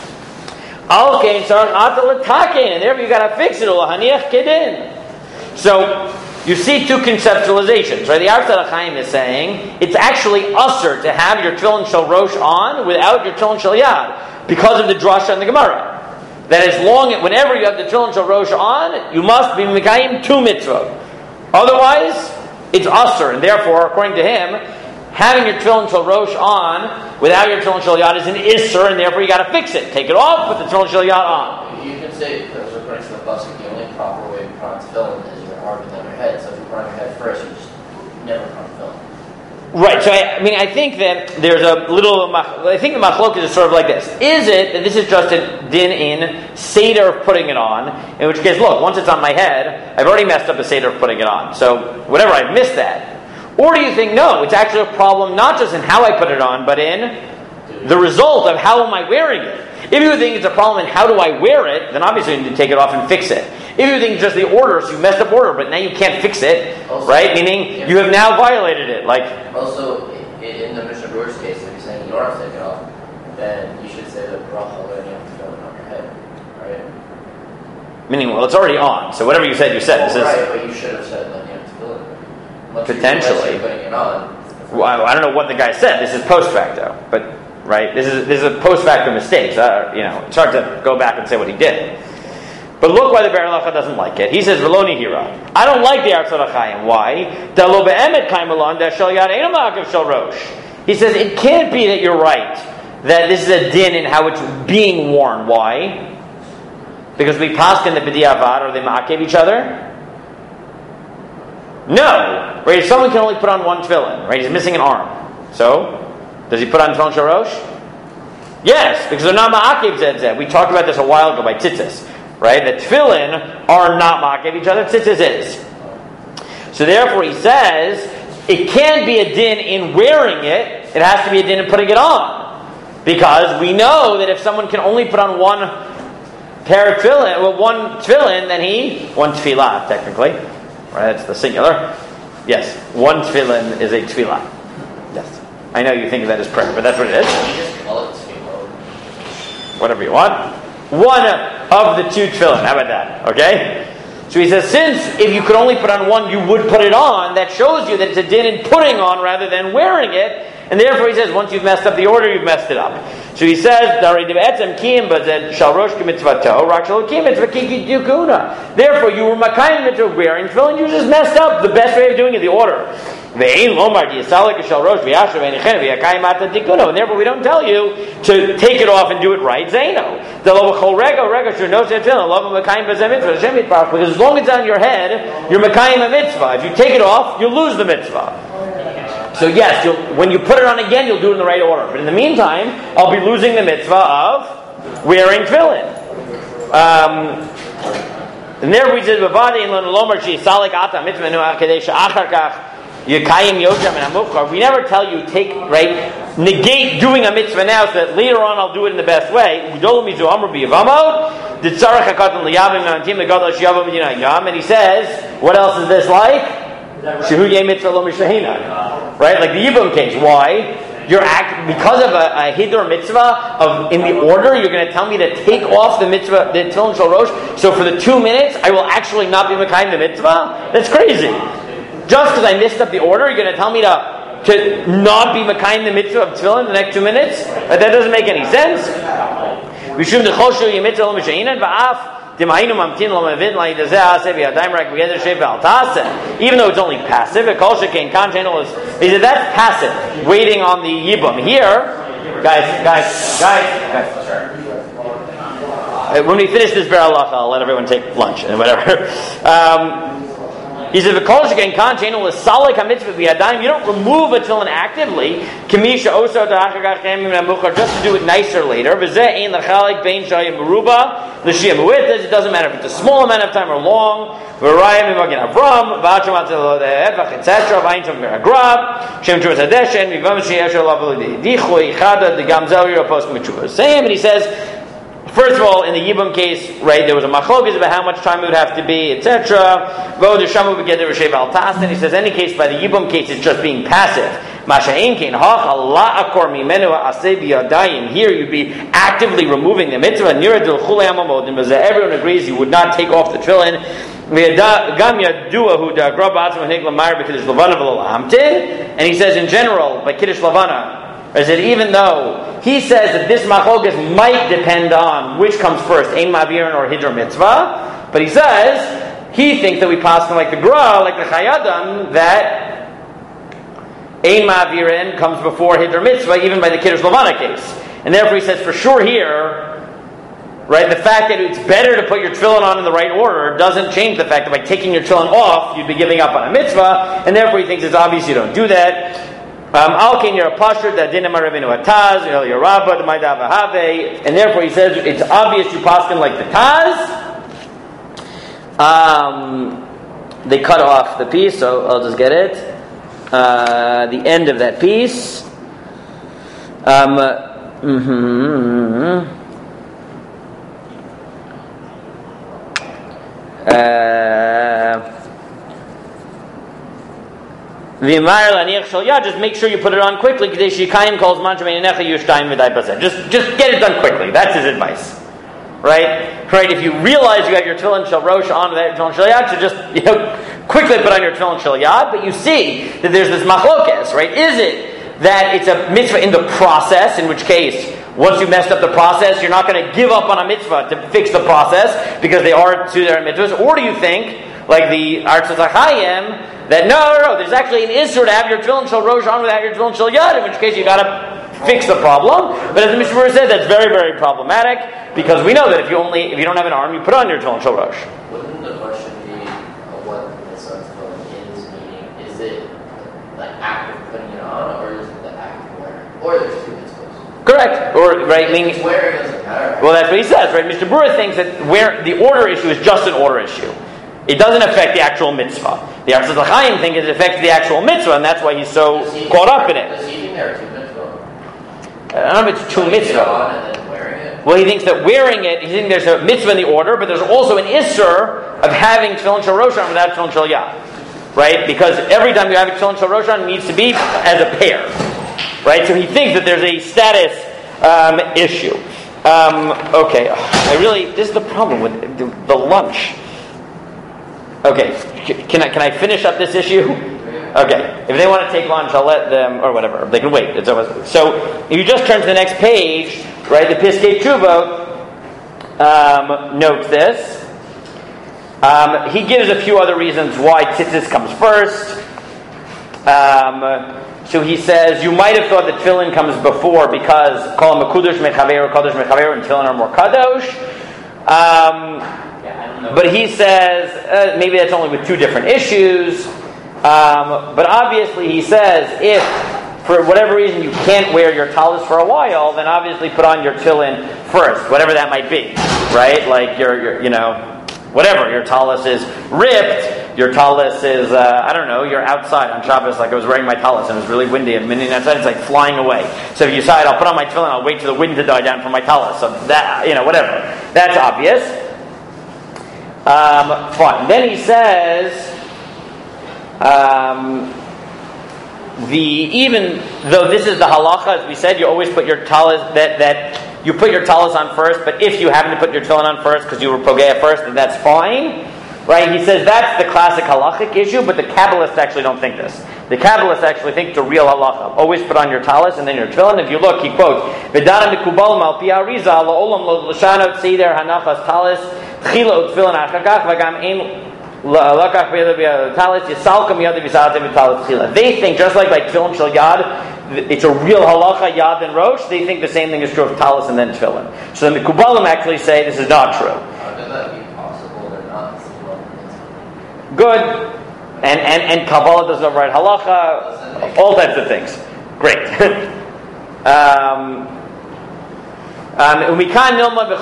Al kein tzarich ata l'takein, and therefore you got to fix it. Ulahaniach kedin. So. You see two conceptualizations, right? The Arzat HaChaim is saying it's actually usher to have your tefillin shel rosh on without your tefillin shel yad because of the drasha and the Gemara. That as long, whenever you have the tefillin shel rosh on, you must be mekayim two mitzvah. Otherwise, it's usher, and therefore, according to him, having your tefillin shel rosh on without your tefillin shel yad is an isser, and therefore you got to fix it. Take it off, put the tefillin shel yad on. You can say, because according to the pasuk, the only proper way to put on tefillin is your arm and then your head. So if you put on your head first, you just never put on tefillin. Right, so I, I mean, I think that there's a little, I think the machlokes is sort of like this. Is it that this is just a din in seder of putting it on, in which case, look, once it's on my head, I've already messed up the seder of putting it on, so whatever, I've missed that. Or do you think, no, it's actually a problem not just in how I put it on, but in the result of how am I wearing it? If you think it's a problem in how do I wear it, then obviously you need to take it off and fix it. If you think it's just the order, so you messed up order, but now you can't fix it, also, right? Meaning yeah. you have now violated it. Like also, in the Mishnah Berurah's case, if you're saying you don't have to take it off, then you should say the bracha when you have to fill it on your head, right? Meaning, well, it's already on, so whatever you said, you said. Well, this right, is, but you should have said that you have to fill it. Once potentially. You're putting it on. Well, I don't know what the guy said. This is post facto, but right, this is this is a post facto mistake. So, uh, you know, it's hard to go back and say what he did. But look why the Ber Halacha doesn't like it. He says, "V'lo nihira." I don't like the Arzat HaChaim. Why? Da'lo be'emet kaimelon da'shel yad ein ma'akev shel rosh. He says it can't be that you're right that this is a din in how it's being worn. Why? Because we paskin the b'diavad, or they ma'akev each other. No, right? If someone can only put on one tefillin, right? He's missing an arm. So, does he put on tefillin shel rosh? Yes, because they're not ma'akev zed zed. We talked about this a while ago by tzitzis, right? The tefillin are not ma'akev each other. Tzitzis is. So therefore, he says it can't be a din in wearing it. It has to be a din in putting it on, because we know that if someone can only put on one pair of tefillin, well, one tefillin, then he one tefillah technically. Right, that's the singular. Yes, one tefillin is a tefillah. Yes, I know you think of that as prayer, but that's what it is. You just call it tefillah. Whatever you want. One of the two tefillin. How about that? Okay. So he says, since if you could only put on one, you would put it on. That shows you that it's a din in putting on rather than wearing it. And therefore he says, once you've messed up the order, you've messed it up. So he says, therefore you were makayim mitzvah wearing tefillin, you just messed up the best way of doing it, the order. And therefore we don't tell you to take it off and do it right. Because as long as it's on your head, you're makayim a mitzvah. If you take it off, you lose the mitzvah. So yes, you'll, when you put it on again, you'll do it in the right order. But in the meantime, I'll be losing the mitzvah of wearing tefillin. Um, and there we did bavadi and lomer she salik ata mitzvah nu akadesh achar kach yekayim yojam and amuchar. We never tell you take right negate doing a mitzvah now so that later on I'll do it in the best way. Udol mizu amru biyavamod the tzarach hakatan liyavim nantim legadol shiyavam medina yam. And he says, what else is this like? Shehu yeh mitzvah lo mishahina. Right, like the Yibum case. Why? You're act because of a, a hidur mitzvah of in the order. You're going to tell me to take off the mitzvah, the tefillin shel rosh. So for the two minutes, I will actually not be mekayim the mitzvah. That's crazy. Just because I messed up the order, you're going to tell me to to not be mekayim the mitzvah of tefillin the next two minutes? That doesn't make any sense. Mishum dechoshu yeh mitzvah lo mishahina va'af. Even though it's only passive, he said that's passive, waiting on the Yibum. Here, guys, guys, guys, guys. When we finish this barrel off, I'll let everyone take lunch and whatever. Um, he said, "The kol sheken kan channel is salik hamitzvah biyadayim." You don't remove a tefillin actively. Kamisha oso ta'achagach kamim namuchar, just to do it nicer later. V'zeh ein lachalik bein shayim beruba l'shiyam u'itz. It doesn't matter if it's a small amount of time or long. V'rayim imagin avram v'acham atzelo de'evach et cetera. V'ayin tam v'agrab shem chuvas hadeshen v'vam sheyesh olav l'dichui chada d'gamzel yirapos m'chuvas. Same, and he says. First of all, in the Yibum case, right, there was a machlokes about how much time it would have to be, et cetera. Vo the shamu begeder v'shev al tastin. He says, any case, by the Yibum case, it's just being passive. Masha'in kein hach Allah akor mimenu aseh biyadayim. Here, you'd be actively removing the mitzvah. Nira dil chulei hamamodim. Everyone agrees you would not take off the tefillin. Gam yadua hu da'agra ba'atzma hnig l'mayr b'kiddush levana v'lo hamtin. And he says, in general, by kiddush levana, is that even though he says that this machlokas might depend on which comes first, ein ma'avirin or hidr mitzvah, but he says he thinks that we pass them like the Gra, like the Chayadam, that ein ma'avirin comes before hidr mitzvah, even by the kiddush levana case, and therefore he says for sure here, right, the fact that it's better to put your tefillin on in the right order doesn't change the fact that by taking your tefillin off, you'd be giving up on a mitzvah, and therefore he thinks it's obvious you don't do that. Alkin, you're a pashur that dinam rabinu ataz, you're rabba the maidava have, and therefore he says it's obvious you paskin like the taz. Um, they cut off the piece, so I'll just get it. Uh, the end of that piece. Um, mm-hmm. Uh, just make sure you put it on quickly. Just, just get it done quickly. That's his advice. Right? Right? If you realize you have your tefillin shel rosh on that tefillin shel yad, so just, you know, quickly put on your tefillin shel yad, but you see that there's this machlokes, right? Is it that it's a mitzvah in the process, in which case, once you messed up the process, you're not going to give up on a mitzvah to fix the process because they are two different mitzvahs? Or do you think, like the Artzos HaChaim, that no, no, no, there's actually an issur to have your tefillin shel rosh on without your tefillin shel yad, in which case you got to fix the problem. But as the Mishnah said, that's very, very problematic because we know that if you only if you don't have an arm, you put on your tefillin shel rosh. Wouldn't the question be of what the mitzvah tefillin is? Meaning, is it the act of putting it on, or is it the act of wearing? Or there's two mitzvahs. Correct. Or right, meaning wearing doesn't matter. Well, that's what he says, right? Mister Brewer thinks that where the order issue is just an order issue. It doesn't affect the actual mitzvah. The Artzos HaChaim think it affects the actual mitzvah, and that's why he's so caught up in it. Does he think there are two mitzvah? I don't know if it's two mitzvah. And then wearing it? Well, he thinks that wearing it, he thinks there's a mitzvah in the order, but there's also an issur of having tefillin shel rosh on without tefillin shel yad. Right? Because every time you have a tefillin shel rosh on, it needs to be as a pair. Right? So he thinks that there's a status um, issue. Um, okay. I really, this is the problem with the, the lunch. Okay, can I can I finish up this issue? Okay, if they want to take lunch, I'll let them, or whatever. They can wait. It's almost, so if you just turn to the next page, right? The Piskei Teshuvah um, notes this. Um, he gives a few other reasons why tzitzis comes first. Um, so he says you might have thought that tefillin comes before because kol mekudosh mechaver kadosh mechaver and tefillin are more kadosh. Um, But he says, uh, maybe that's only with two different issues. Um, but obviously he says, if for whatever reason you can't wear your talis for a while, then obviously put on your tefillin first, whatever that might be, right? Like your, your you know, whatever, your tallis is ripped, your tallis is, uh, I don't know, you're outside on Shabbos, like I was wearing my tallis and it was really windy, and minute outside, it's like flying away. So if you decide, I'll put on my tefillin, I'll wait for the wind to die down from my tallis. So that, you know, whatever. That's obvious. Um, fine. Then he says, um, the even though this is the halacha, as we said, you always put your tallis, that, that you put your tallis on first, but if you happen to put your tefillin on first because you were pogea first, then that's fine. Right? He says that's the classic halachic issue, but the Kabbalists actually don't think this. The Kabbalists actually think it's a real halacha. Always put on your talis and then your tefillin. If you look, he quotes, "V'dana mikubalim al pi arizal la'olam lo l'shanot seder hanachas talis tchila utfillin achagach v'gam ein lakach b'yadav talis yisalkam yadav yisaltem v'talis tchila." They think just like like tefillin shel yad, it's a real halacha yad and rosh. They think the same thing is true of talis and then tefillin. So the mikubalim actually say this is not true. Good, and and and Kabbalah doesn't override halacha, all types of things. Great. um, um, he said,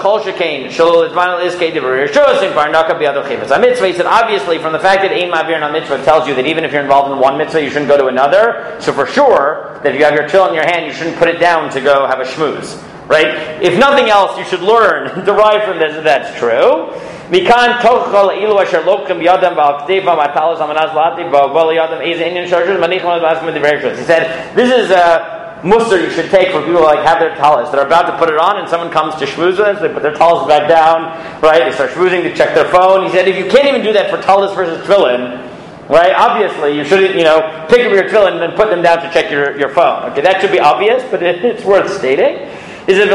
obviously, from the fact that Ein Ma'avir on mitzvah tells you that even if you're involved in one mitzvah, you shouldn't go to another. So for sure, that if you have your tefillin in your hand, you shouldn't put it down to go have a shmooze. Right? If nothing else, you should learn, derive from this that that's true. He said, this is a muster you should take for people like have their talis. They're about to put it on and someone comes to shmooze with them, so they put their talis back down, right? They start schmoozing to check their phone. He said, if you can't even do that for talis versus tefillin, right? Obviously, you shouldn't, you know, pick up your tefillin and then put them down to check your, your phone. Okay, that should be obvious, but it, it's worth stating. He says,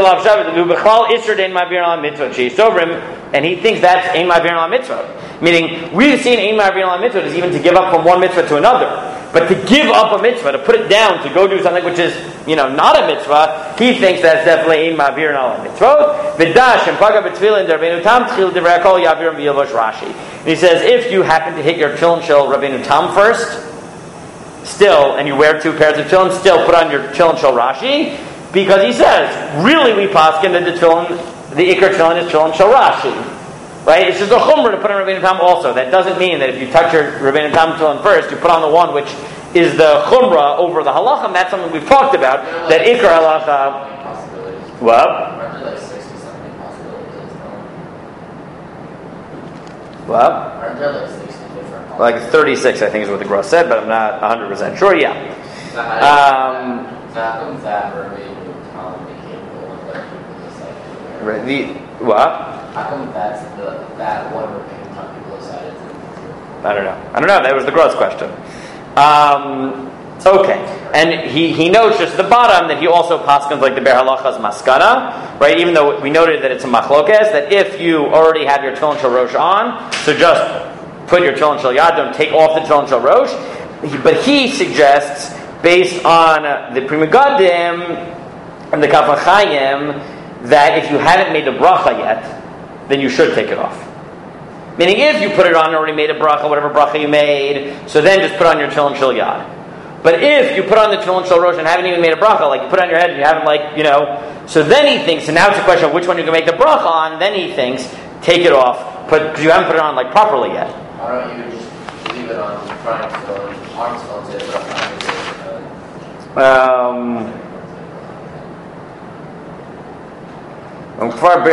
and he thinks that's Ein Ma'avir Al Mitzvah. Meaning, we've seen Ein Ma'avir Al Mitzvah is even to give up from one mitzvah to another. But to give up a mitzvah, to put it down, to go do something which is, you know, not a mitzvah, he thinks that's definitely Ein Ma'avir Al Mitzvah. And he says, if you happen to hit your tefillin shel Rabbeinu Tam first, still, and you wear two pairs of tefillin, still put on your tefillin shel Rashi, because he says, really we paskin that the tefillin, the ikar tefillin is tefillin shel Rashi. Right? It's just a chumrah to put on Rabbeinu Tam also. That doesn't mean that if you touch your Rabbeinu Tam tefillin first, you put on the one which is the chumrah over the halachah. That's something we've talked about. That ikar halacha. What? Aren't there like sixty something possibilities? What? Aren't there like sixty different possibilities? Like thirty-six, I think is what the Gross said, but I'm not one hundred percent sure. Yeah. So how um, so how come that Rabbeinu Tam became the one that people decided to wear? The what? How come that's the that one Rabbeinu Tam people decided to do? I don't know. I don't know. That was the Gross question. Um, okay, and he, he notes just at the bottom that he also paskins like the Ber Halachas Maskana, right? Even though we noted that it's a machlokes, that if you already have your tefillin shel rosh on, so just put your tefillin shel yad, don't take off the tefillin shel rosh. He, but he suggests, based on the Pri Megadim and the Kaf HaChaim, that if you haven't made the bracha yet, then you should take it off. Meaning, if you put it on and already made a bracha, whatever bracha you made, so then just put on your tefillin shel yad. But if you put on the tefillin shel rosh and haven't even made a bracha, like you put it on your head and you haven't, like, you know, so then he thinks, and now it's a question of which one you can make the bracha on, then he thinks, take it off, because you haven't put it on, like, properly yet. Why don't you just leave it on front tefillin, arms on it, but Um... I don't know.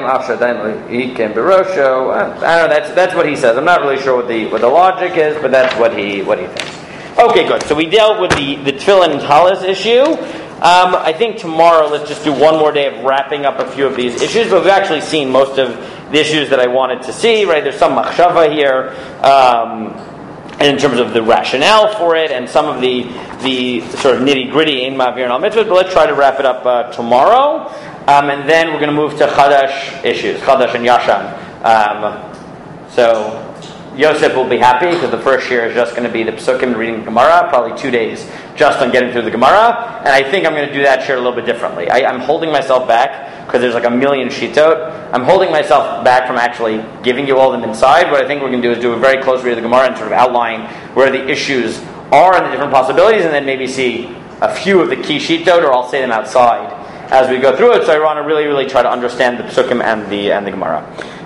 That's that's what he says. I'm not really sure what the what the logic is, but that's what he what he thinks. Okay, good. So we dealt with the the tefillin and talis issue. Um, I think tomorrow let's just do one more day of wrapping up a few of these issues. But we've actually seen most of the issues that I wanted to see. Right? There's some machshava here. Um, And in terms of the rationale for it, and some of the the sort of nitty gritty in Ma'avir and Al Mitzvah, but let's try to wrap it up uh, tomorrow, um, and then we're going to move to Chadash issues, Chadash and Yashan. Um, so Yosef will be happy because the first year is just going to be the Pesukim reading the Gemara, probably two days just on getting through the Gemara, and I think I'm going to do that share a little bit differently. I, I'm holding myself back because there's like a million shitot. I'm holding myself back from actually giving you all them inside. What I think we're going to do is do a very close read of the Gemara and sort of outline where the issues are and the different possibilities, and then maybe see a few of the key shitot, or I'll say them outside as we go through it. So I want to really, really try to understand the psukim and the and the Gemara.